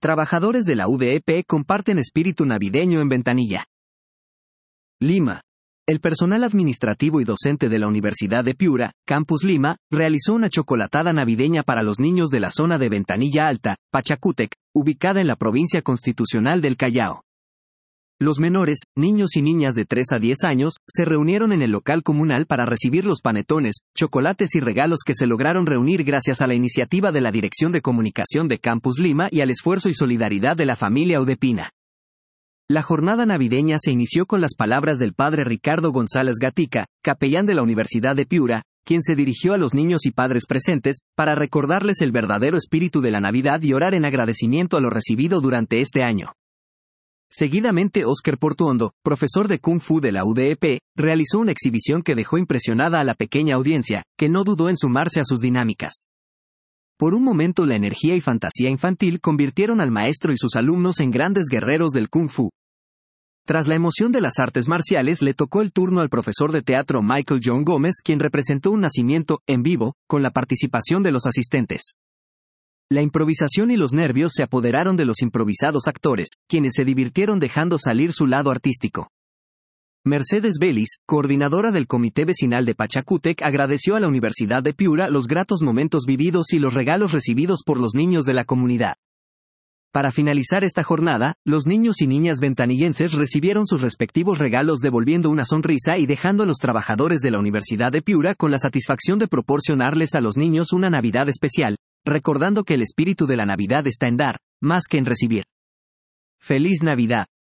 Trabajadores de la UDEP comparten espíritu navideño en Ventanilla. Lima. El personal administrativo y docente de la Universidad de Piura, Campus Lima, realizó una chocolatada navideña para los niños de la zona de Ventanilla Alta, Pachacútec, ubicada en la provincia constitucional del Callao. Los menores, niños y niñas de 3 a 10 años, se reunieron en el local comunal para recibir los panetones, chocolates y regalos que se lograron reunir gracias a la iniciativa de la Dirección de Comunicación de Campus Lima y al esfuerzo y solidaridad de la familia udepina. La jornada navideña se inició con las palabras del padre Ricardo González Gatica, capellán de la Universidad de Piura, quien se dirigió a los niños y padres presentes, para recordarles el verdadero espíritu de la Navidad y orar en agradecimiento a lo recibido durante este año. Seguidamente Óscar Portuondo, profesor de Kung Fu de la UDEP, realizó una exhibición que dejó impresionada a la pequeña audiencia, que no dudó en sumarse a sus dinámicas. Por un momento la energía y fantasía infantil convirtieron al maestro y sus alumnos en grandes guerreros del Kung Fu. Tras la emoción de las artes marciales le tocó el turno al profesor de teatro Michael John Gómez, quien representó un nacimiento, en vivo, con la participación de los asistentes. La improvisación y los nervios se apoderaron de los improvisados actores, quienes se divirtieron dejando salir su lado artístico. Mercedes Vélez, coordinadora del Comité Vecinal de Pachacútec, agradeció a la Universidad de Piura los gratos momentos vividos y los regalos recibidos por los niños de la comunidad. Para finalizar esta jornada, los niños y niñas ventanillenses recibieron sus respectivos regalos devolviendo una sonrisa y dejando a los trabajadores de la Universidad de Piura con la satisfacción de proporcionarles a los niños una Navidad especial, recordando que el espíritu de la Navidad está en dar, más que en recibir. ¡Feliz Navidad!